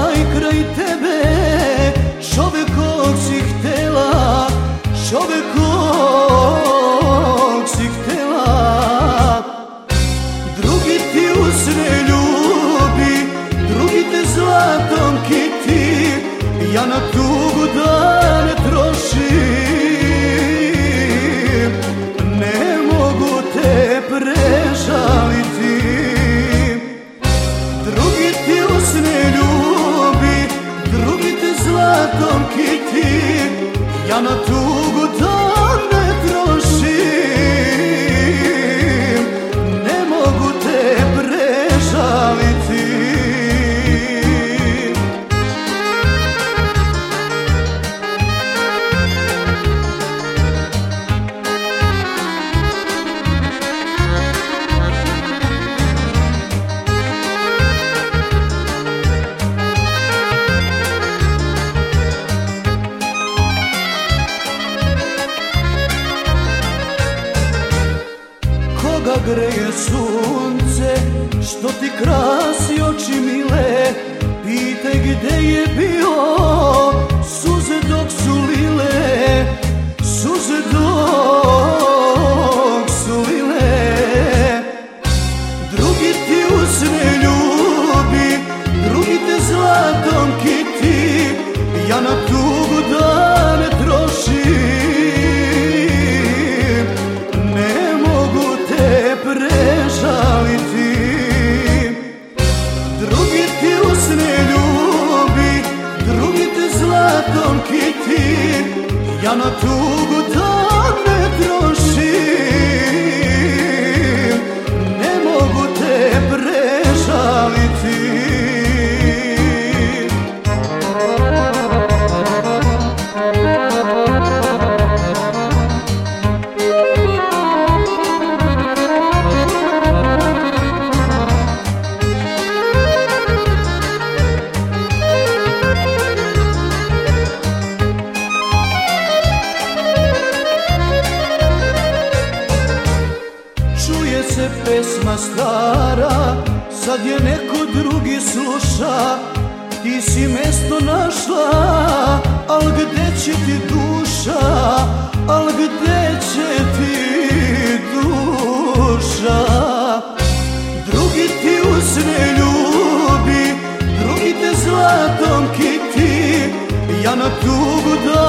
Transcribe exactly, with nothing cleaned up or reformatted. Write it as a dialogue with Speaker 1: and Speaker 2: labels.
Speaker 1: taj kraj tebe, čovek kog si htela, čovek kog si htela. Drugi ti usne ljubi, drugi te zlatom kiti, ja na tugu da ne trošim, ne mogu te prežaliti. Drugi ti usne ljubi, drugi te zlatom kiti, ja na tugu da ne trošim, ne mogu te prežaliti. Koga greje sunce, što ti krasi oči mile, pitaj gde je bio, suze dok su lile, suze dok su lile. Drugi ti usne ljubi, drugi te zlatom kiti, ja na tugu da ne trošim, ne mogu te prežaliti. Drugi ti usne ljubi, drugi te zlatom kiti, ja na tugu da ne trošim, ne mogu te prežaliti. Čuje se pesma stara, sad je neko drugi sluša, ti si mesto našla, al gde će ti duša, al gde će ti duša. Drugi ti usne ljubi, drugi te zlatom kiti, ja na tugu da